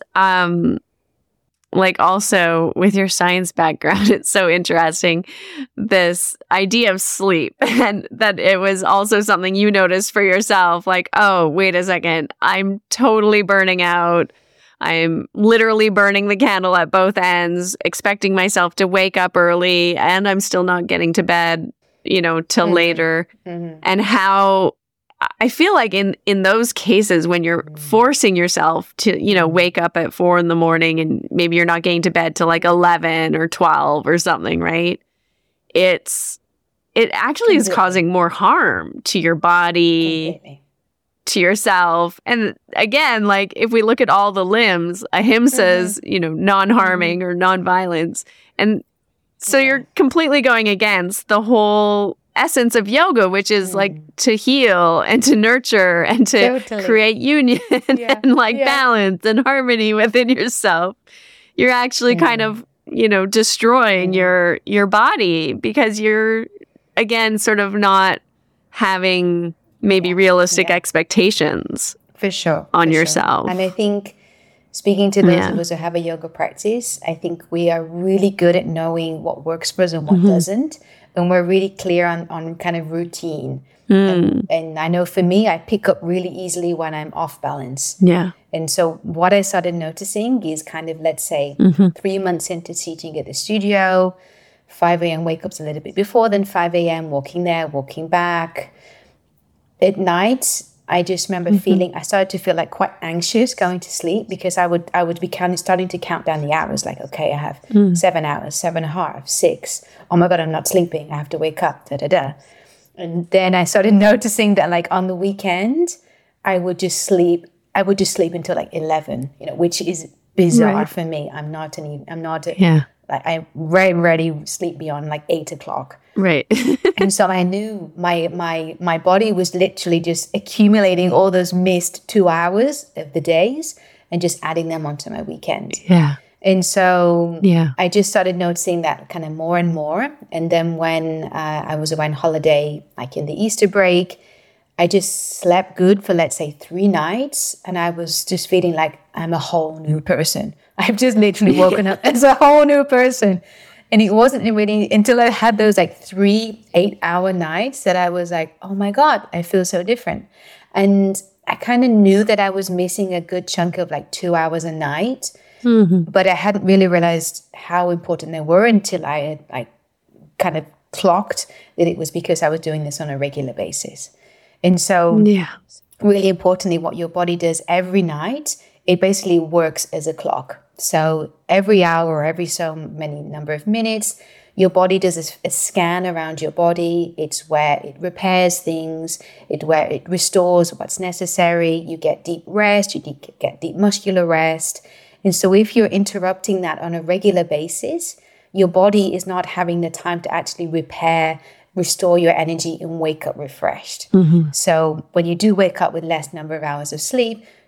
also with your science background, it's so interesting, this idea of sleep, and that it was also something you noticed for yourself, like, oh, wait a second, I'm totally burning out. I'm literally burning the candle at both ends, expecting myself to wake up early, and I'm still not getting to bed, till later. Mm-hmm. And how I feel like in those cases when you're forcing yourself to, wake up at 4 a.m. and maybe you're not getting to bed till like 11 or 12 or something, right? It actually is causing more harm to your body, Completely. to yourself. And again, like if we look at all the limbs, ahimsa's, non-harming or non-violence. And so you're completely going against the whole essence of yoga, which is like to heal and to nurture and to create union and balance and harmony within yourself. You're actually kind of, destroying your body because you're, again, sort of not having maybe realistic expectations for sure on yourself. Sure. And I think speaking to those of us who have a yoga practice, I think we are really good at knowing what works for us and what doesn't. And we're really clear on kind of routine. And I know for me, I pick up really easily when I'm off balance. Yeah. And so what I started noticing is kind of, let's say, 3 months into teaching at the studio, 5 a.m. wake-ups a little bit before, then 5 a.m. walking there, walking back. At night, I just remember I started to feel like quite anxious going to sleep because I would be starting to count down the hours. Like, okay, I have 7 hours, 7.5, 6. Oh my God, I'm not sleeping. I have to wake up, And then I started noticing that like on the weekend, I would just sleep until like 11, which is bizarre for me. I very rarely sleep beyond like 8 o'clock. Right. And so I knew my body was literally just accumulating all those missed 2 hours of the days and just adding them onto my weekend. Yeah. And so I just started noticing that kind of more and more. And then when I was away on holiday, like in the Easter break, I just slept good for, let's say, 3 nights. And I was just feeling like I'm a whole new person. I've just literally woken up as a whole new person. And it wasn't really until I had those like 3 8-hour nights that I was like, oh my God, I feel so different. And I kind of knew that I was missing a good chunk of like 2 hours a night. But I hadn't really realized how important they were until I had like kind of clocked that it was because I was doing this on a regular basis. And so really importantly, what your body does every night, it basically works as a clock. So every hour or every so many number of minutes, your body does a scan around your body. It's where it repairs things. It's where it restores what's necessary. You get deep rest. You get deep muscular rest. And so if you're interrupting that on a regular basis, your body is not having the time to actually repair, restore your energy and wake up refreshed. So when you do wake up with less number of hours of sleep,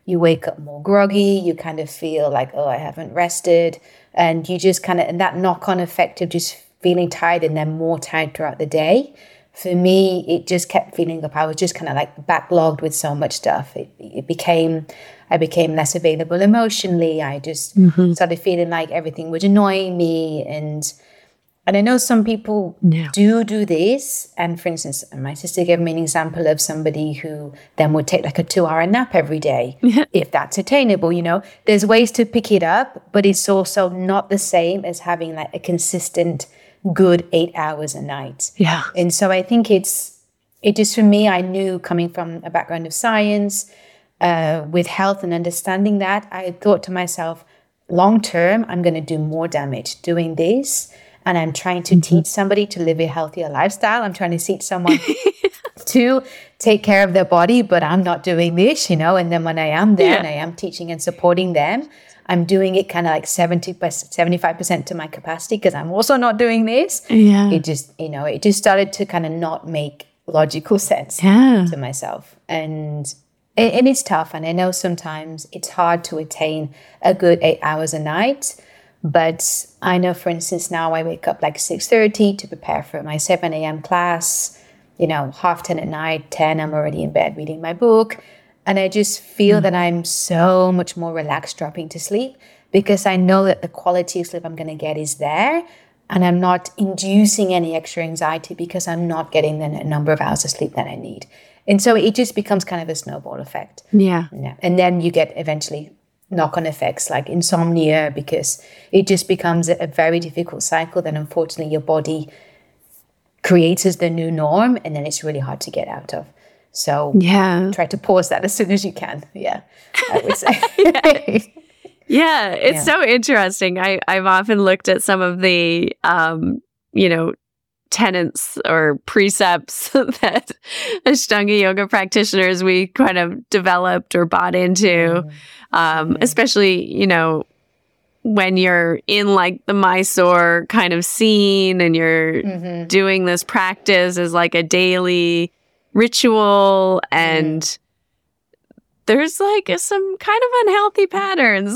you wake up more groggy, you kind of feel like, oh, I haven't rested. And you just kind of, and that knock-on effect of just feeling tired and then more tired throughout the day. For me, it just kept feeling up. I was just kind of like backlogged with so much stuff. I became less available emotionally. I just started feeling like everything was annoying me. And I know some people do this. And for instance, my sister gave me an example of somebody who then would take like a 2-hour nap every day, if that's attainable. You know, there's ways to pick it up, but it's also not the same as having like a consistent good 8 hours a night. Yeah. And so I think it just, for me, I knew coming from a background of science, with health and understanding that, I thought to myself, long term, I'm going to do more damage doing this. And I'm trying to teach somebody to live a healthier lifestyle. I'm trying to teach someone to take care of their body, but I'm not doing this, you know. And then when I am there and I am teaching and supporting them, I'm doing it kind of like 75% to my capacity because I'm also not doing this. Yeah. It just, it just started to kind of not make logical sense to myself. And it's tough. And I know sometimes it's hard to attain a good 8 hours a night. But I know, for instance, now I wake up like 6:30 to prepare for my 7 a.m. class, 10:30 at night, 10, I'm already in bed reading my book. And I just feel that I'm so much more relaxed dropping to sleep because I know that the quality of sleep I'm going to get is there. And I'm not inducing any extra anxiety because I'm not getting the number of hours of sleep that I need. And so it just becomes kind of a snowball effect. Yeah. And then you get eventually knock-on effects like insomnia because it just becomes a very difficult cycle that unfortunately your body creates as the new norm and then it's really hard to get out of. So try to pause that as soon as you can. Yeah, I would say. Yeah, it's so interesting. I've often looked at some of the, tenets or precepts that Ashtanga yoga practitioners we kind of developed or bought into, especially, when you're in like the Mysore kind of scene and you're doing this practice as like a daily ritual and there's like some kind of unhealthy patterns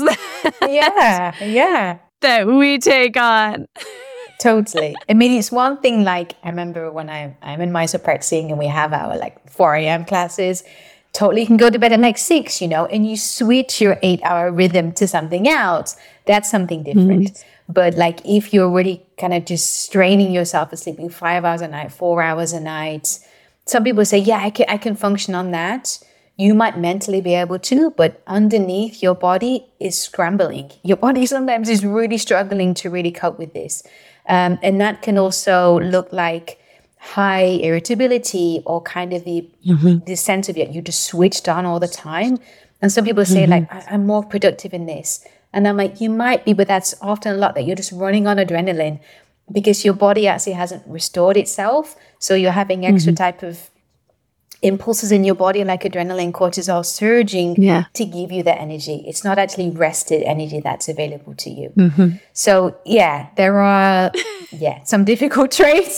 that we take on. Totally. I mean, it's one thing, like I remember when I'm in Mysore practicing and we have our like 4 a.m. classes, totally you can go to bed at like 6, and you switch your 8-hour rhythm to something else. That's something different. But like if you're really kind of just straining yourself and sleeping 5 hours a night, 4 hours a night, some people say, I can function on that. You might mentally be able to, but underneath your body is scrambling. Your body sometimes is really struggling to really cope with this. And that can also look like high irritability or kind of the sense of you just switched on all the time. And some people say like, I'm more productive in this. And I'm like, you might be, but that's often a lot that you're just running on adrenaline because your body actually hasn't restored itself. So you're having extra type of impulses in your body like adrenaline, cortisol surging to give you that energy. It's not actually rested energy that's available to you. So there are some difficult traits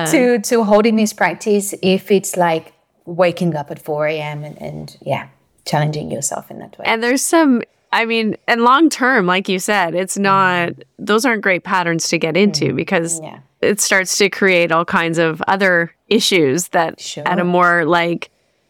to holding this practice if it's like waking up at 4 a.m. and challenging yourself in that way. And there's some, and long term, like you said, it's not, those aren't great patterns to get into because it starts to create all kinds of other issues that at a more like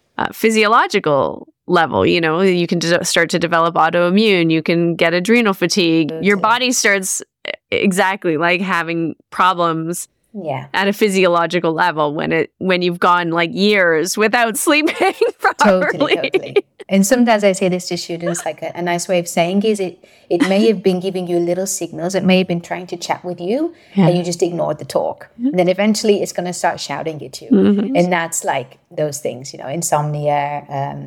physiological level, you can start to develop autoimmune, you can get adrenal fatigue. Your body starts exactly like having problems at a physiological level when you've gone like years without sleeping properly. Totally. And sometimes I say this to students, like a nice way of saying is it may have been giving you little signals. It may have been trying to chat with you and you just ignored the talk. And then eventually it's going to start shouting at you. And that's like those things, insomnia,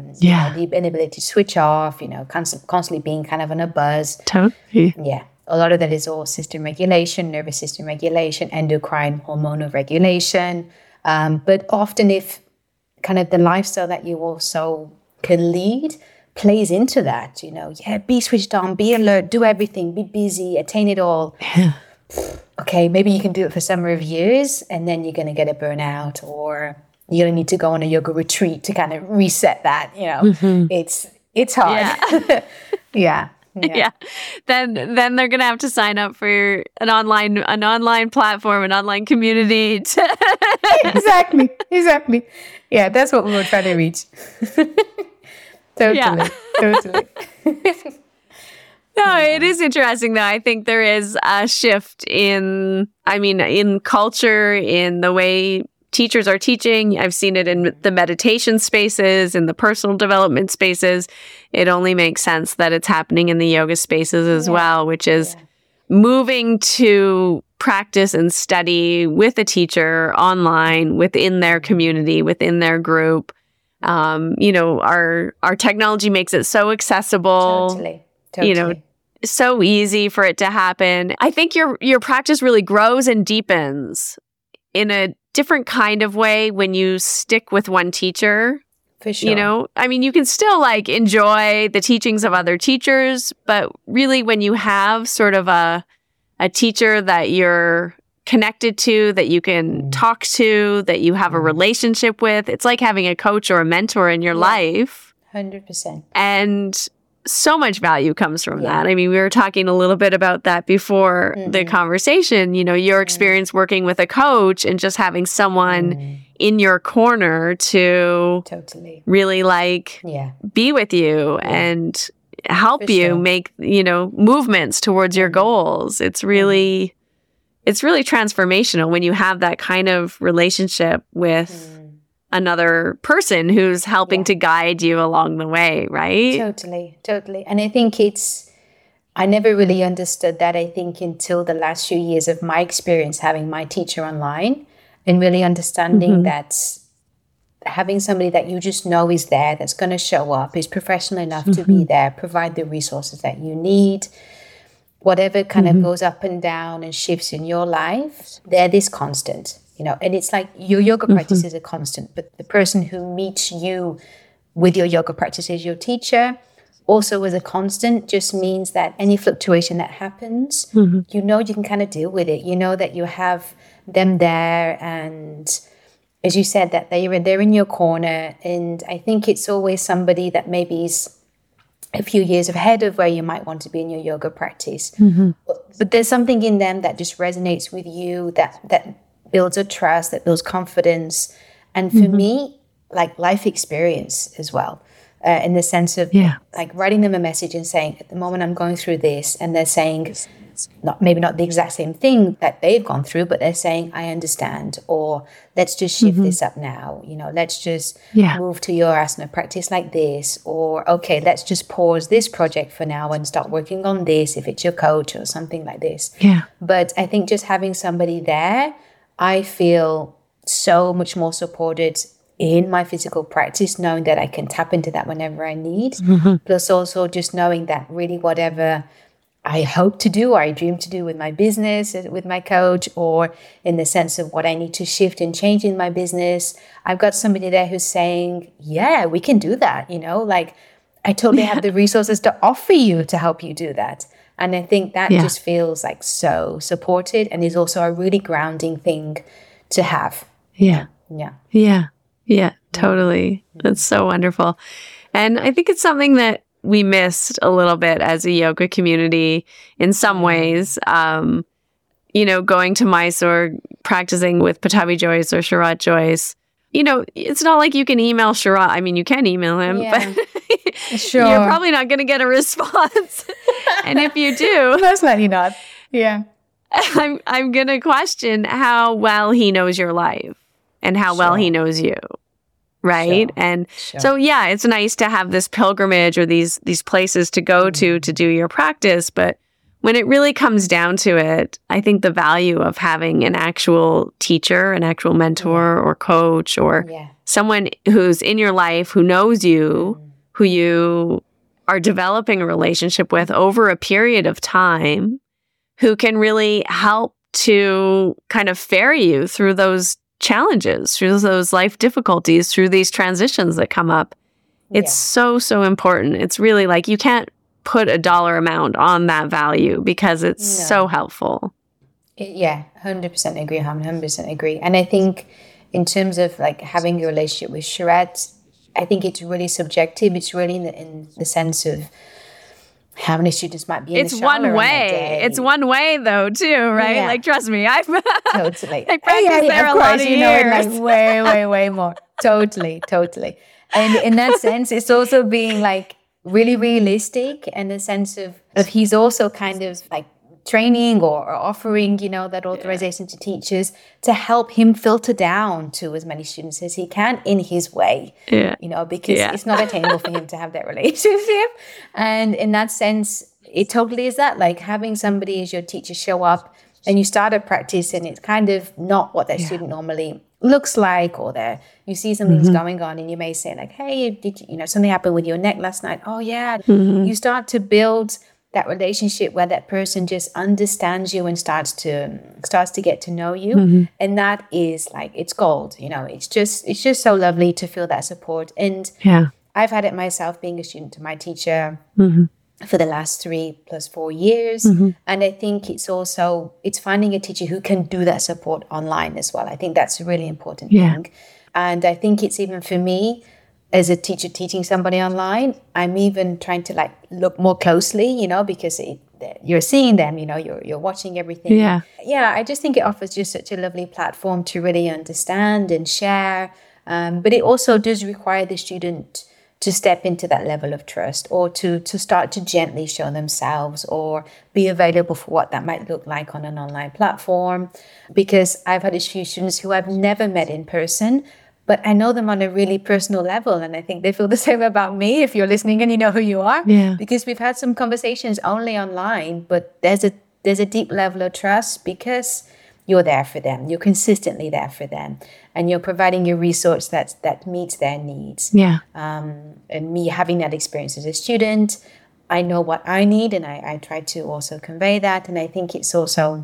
the inability to switch off, constantly being kind of on a buzz. Totally. Yeah. A lot of that is all system regulation, nervous system regulation, endocrine hormonal regulation. But often if kind of the lifestyle that you also can lead plays into that, be switched on, be alert, do everything, be busy, attain it all. Okay, maybe you can do it for some of years and then you're going to get a burnout or you're going to need to go on a yoga retreat to kind of reset that, It's hard. Yeah. Yeah. Yeah. Then they're gonna have to sign up for an online platform, an online community. Exactly. Yeah, that's what we were trying to reach. Totally. No, it is interesting though. I think there is a shift in culture, in the way teachers are teaching. I've seen it in the meditation spaces, in the personal development spaces. It only makes sense that it's happening in the yoga spaces as well, which is moving to practice and study with a teacher online, within their community, within their group. Our technology makes it so accessible. Totally. So easy for it to happen. I think your practice really grows and deepens in a different kind of way when you stick with one teacher. For sure. You can still enjoy the teachings of other teachers, but really when you have sort of a teacher that you're connected to, that you can talk to, that you have a relationship with, it's like having a coach or a mentor in your life. 100%. And so much value comes from that. We were talking a little bit about that before the conversation, your experience working with a coach and just having someone in your corner to really be with you and help you make, movements towards your goals. It's really transformational when you have that kind of relationship with another person who's helping to guide you along the way, right? Totally. And I think I never really understood that, I think, until the last few years of my experience having my teacher online and really understanding that having somebody that you just know is there, that's going to show up, is professional enough to be there, provide the resources that you need, whatever kind of goes up and down and shifts in your life, they're this constant. And it's like your yoga practice is a constant, but the person who meets you with your yoga practice as your teacher also as a constant just means that any fluctuation that happens, you can kind of deal with it. You know that you have them there, and as you said, that they're in your corner. And I think it's always somebody that maybe is a few years ahead of where you might want to be in your yoga practice. But there's something in them that just resonates with you, that builds a trust, that builds confidence. And for me, life experience as well, in the sense of writing them a message and saying, at the moment I'm going through this, and they're saying, maybe not the exact same thing that they've gone through, but they're saying, I understand, or let's just shift this up now, let's just move to your asana practice like this, or okay, let's just pause this project for now and start working on this if it's your coach or something like this. But I think just having somebody there, I feel so much more supported in my physical practice, knowing that I can tap into that whenever I need. Plus also just knowing that really whatever I hope to do or I dream to do with my business, with my coach, or in the sense of what I need to shift and change in my business, I've got somebody there who's saying, yeah, we can do that. I totally have the resources to offer you to help you do that. And I think that just feels so supported, and is also a really grounding thing to have. Yeah, totally. That's so wonderful. And I think it's something that we missed a little bit as a yoga community in some ways. Going to Mysore, practicing with Pattabhi Jois or Sharath Jois, it's not like you can email Sharath. You can email him, but you're probably not going to get a response. And if you do, most likely not. Yeah. I'm going to question how well he knows your life and how well he knows you. Right. And so, it's nice to have this pilgrimage or these places to go to do your practice. But when it really comes down to it, I think the value of having an actual teacher, an actual mentor or coach, or someone who's in your life, who knows you, who you are developing a relationship with over a period of time, who can really help to kind of ferry you through those challenges, through those life difficulties, through these transitions that come up. It's so important. It's really you can't put a dollar amount on that value because it's so helpful. 100% agree, 100% agree. And I think in terms of having a relationship with Sharath, I think it's really subjective. It's really in the sense of how many students might be in the shower one way. on that day. It's one way though, too, right? Yeah. Like, trust me, I've Totally. I practiced there a lot of you know it years. like way more. Totally. And in that sense, it's also being like really realistic, in the sense of he's also kind of like training or offering, you know, that authorization to teachers to help him filter down to as many students as he can in his way, you know, because it's not attainable for him to have that relationship. And in that sense, it totally is that, like having somebody as your teacher show up and you start a practice and it's kind of not what that student normally looks like, or you see something's going on and you may say like, hey, did you know, something happened with your neck last night? Oh yeah. You start to build that relationship where that person just understands you and starts to get to know you. And that is like, it's gold, you know, it's just so lovely to feel that support. And I've had it myself being a student to my teacher for the last 3+4 years. And I think it's finding a teacher who can do that support online as well. I think that's a really important thing. And I think it's even for me, as a teacher teaching somebody online, I'm even trying to like look more closely, you know, because you're seeing them, you know, you're watching everything. I just think it offers just such a lovely platform to really understand and share. But it also does require the student to step into that level of trust, or to start to gently show themselves or be available for what that might look like on an online platform. Because I've had a few students who I've never met in person, but I know them on a really personal level. And I think they feel the same about me, if you're listening and you know who you are. Because we've had some conversations only online, but there's a deep level of trust because you're there for them. You're consistently there for them. And you're providing a resource that meets their needs. And me having that experience as a student, I know what I need, and I try to also convey that. And I think it's also,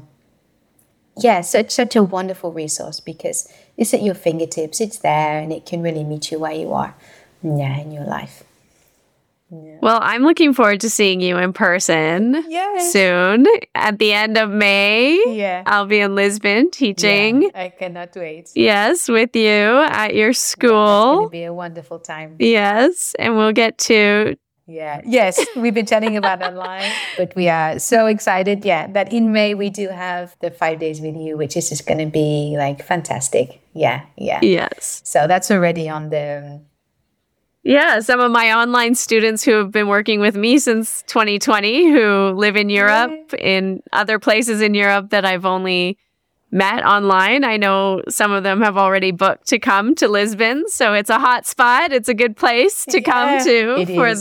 such a wonderful resource because it's at your fingertips. It's there, and it can really meet you where you are, in your life. Well, I'm looking forward to seeing you in person soon. At the end of May, I'll be in Lisbon teaching. I cannot wait. Yes, with you at your school. It's going to be a wonderful time. Yes, and we'll get to... Yes, we've been chatting about online, but we are so excited, that in May we do have the 5 days with you, which is just going to be like fantastic. Yes. So that's already on the... some of my online students who have been working with me since 2020 who live in Europe, in other places in Europe that I've only met online. I know some of them have already booked to come to Lisbon. So it's a hot spot. It's a good place to come to for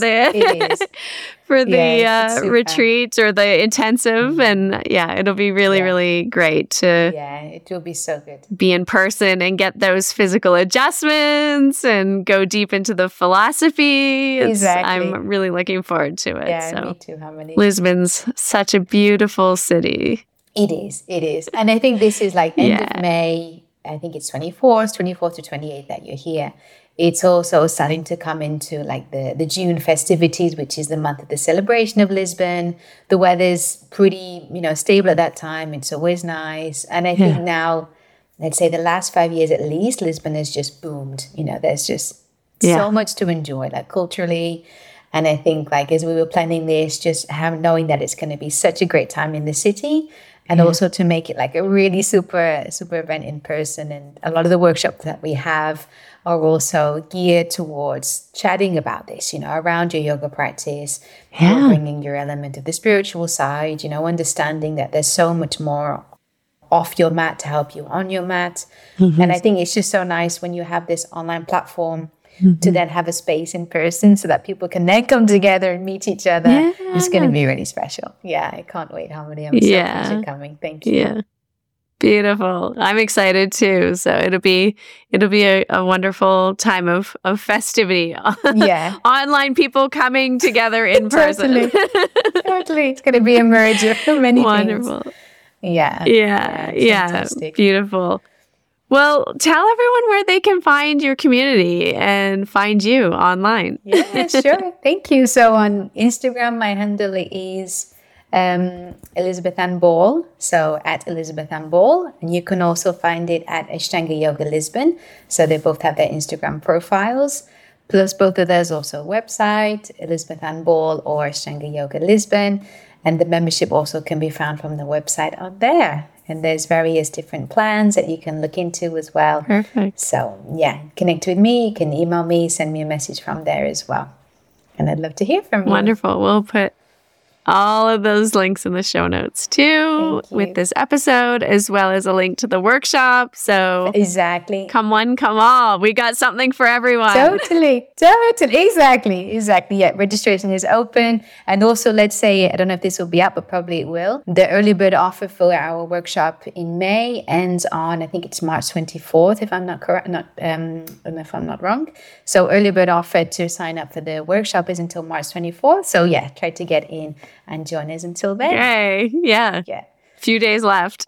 the retreat or the intensive. And it'll be really, really great to it will be so good. Be in person and get those physical adjustments and go deep into the philosophy. I'm really looking forward to it. Me too, Harmony. Lisbon's such a beautiful city. It is. And I think this is like end of May. I think it's 24th to 28th that you're here. It's also starting to come into like the June festivities, which is the month of the celebration of Lisbon. The weather's pretty, stable at that time. It's always nice. And I think now, let's say the last 5 years at least, Lisbon has just boomed. There's just so much to enjoy, like culturally. And I think like as we were planning this, just knowing that it's going to be such a great time in the city. And also to make it like a really super event in person. And a lot of the workshops that we have are also geared towards chatting about this, around your yoga practice, bringing your element of the spiritual side, understanding that there's so much more off your mat to help you on your mat. And I think it's just so nice when you have this online platform to then have a space in person so that people can then come together and meet each other. It's going to be really special. I can't wait, Harmony. I'm so glad you're coming. Thank you. Beautiful. I'm excited too. So it'll be a wonderful time of festivity. Online people coming together in person. Totally. It's going to be a merge of many wonderful things. Fantastic. Beautiful. Well, tell everyone where they can find your community and find you online. Sure. Thank you. So on Instagram, my handle is Elizabeth Ann Ball. So at Elizabeth Ann Ball. And you can also find it at Ashtanga Yoga Lisbon. So they both have their Instagram profiles. Plus, both of those also a website, Elizabeth Ann Ball or Ashtanga Yoga Lisbon. And the membership also can be found from the website on there. And there's various different plans that you can look into as well. Perfect. So yeah, connect with me. You can email me, send me a message from there as well. And I'd love to hear from you. Wonderful. We'll put all of those links in the show notes too with this episode, as well as a link to the workshop. So exactly. Come one, come all. We got something for everyone. Totally. Exactly. Yeah, registration is open. And also, let's say, I don't know if this will be up, but probably it will. The early bird offer for our workshop in May ends on, I think it's March 24th, if I'm not correct, if I'm not wrong. So early bird offer to sign up for the workshop is until March 24th. So yeah, try to get in and join us until then. Yay. Yeah. Few days left.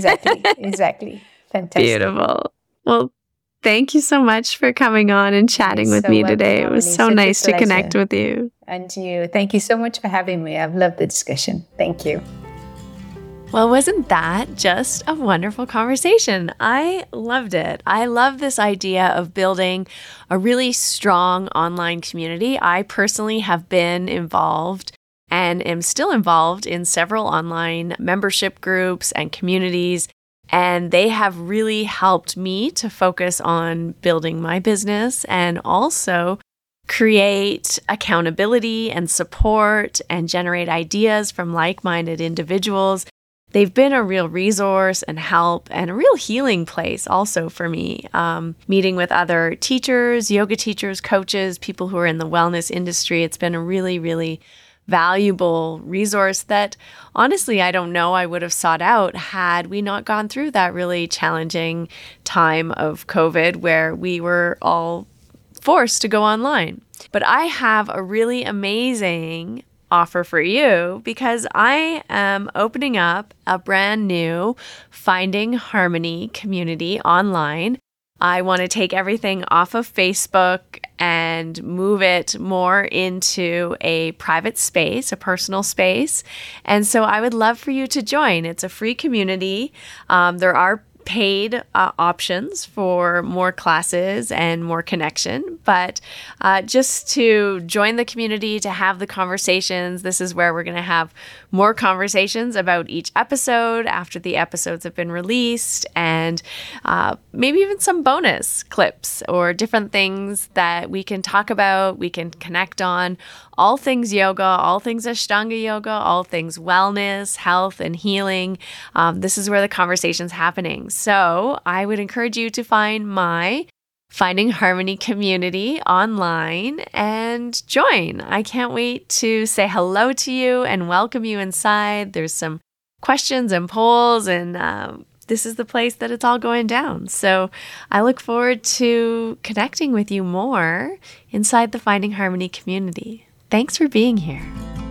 Exactly. Fantastic. Beautiful. Well, thank you so much for coming on and chatting with me today. It was so nice to connect with you. And you. Thank you so much for having me. I've loved the discussion. Thank you. Well, wasn't that just a wonderful conversation? I loved it. I love this idea of building a really strong online community. I personally have been involved and am still involved in several online membership groups and communities. And they have really helped me to focus on building my business and also create accountability and support and generate ideas from like-minded individuals. They've been a real resource and help and a real healing place also for me. Meeting with other teachers, yoga teachers, coaches, people who are in the wellness industry, it's been a really, really valuable resource that honestly, I don't know I would have sought out had we not gone through that really challenging time of COVID where we were all forced to go online. But I have a really amazing offer for you because I am opening up a brand new Finding Harmony community online. I want to take everything off of Facebook and move it more into a private space, a personal space. And so I would love for you to join. It's a free community. There are paid options for more classes and more connection, but just to join the community, to have the conversations. This is where we're going to have more conversations about each episode after the episodes have been released, and maybe even some bonus clips or different things that we can talk about, we can connect on. All things yoga, all things Ashtanga yoga, all things wellness, health, and healing. This is where the conversation's happening. So I would encourage you to find my Finding Harmony community online and join. I can't wait to say hello to you and welcome you inside. There's some questions and polls, and this is the place that it's all going down. So I look forward to connecting with you more inside the Finding Harmony community. Thanks for being here.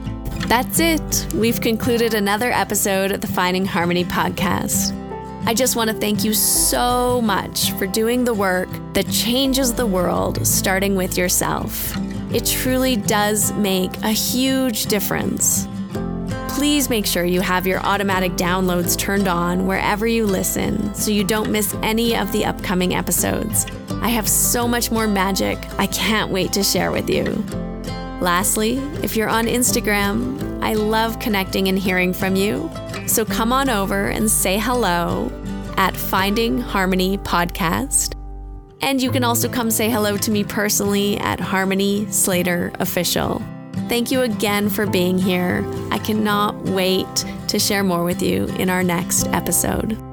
That's it. We've concluded another episode of the Finding Harmony podcast. I just want to thank you so much for doing the work that changes the world, starting with yourself. It truly does make a huge difference. Please make sure you have your automatic downloads turned on wherever you listen so you don't miss any of the upcoming episodes. I have so much more magic I can't wait to share with you. Lastly, if you're on Instagram, I love connecting and hearing from you. So come on over and say hello at Finding Harmony Podcast. And you can also come say hello to me personally at Harmony Slater Official. Thank you again for being here. I cannot wait to share more with you in our next episode.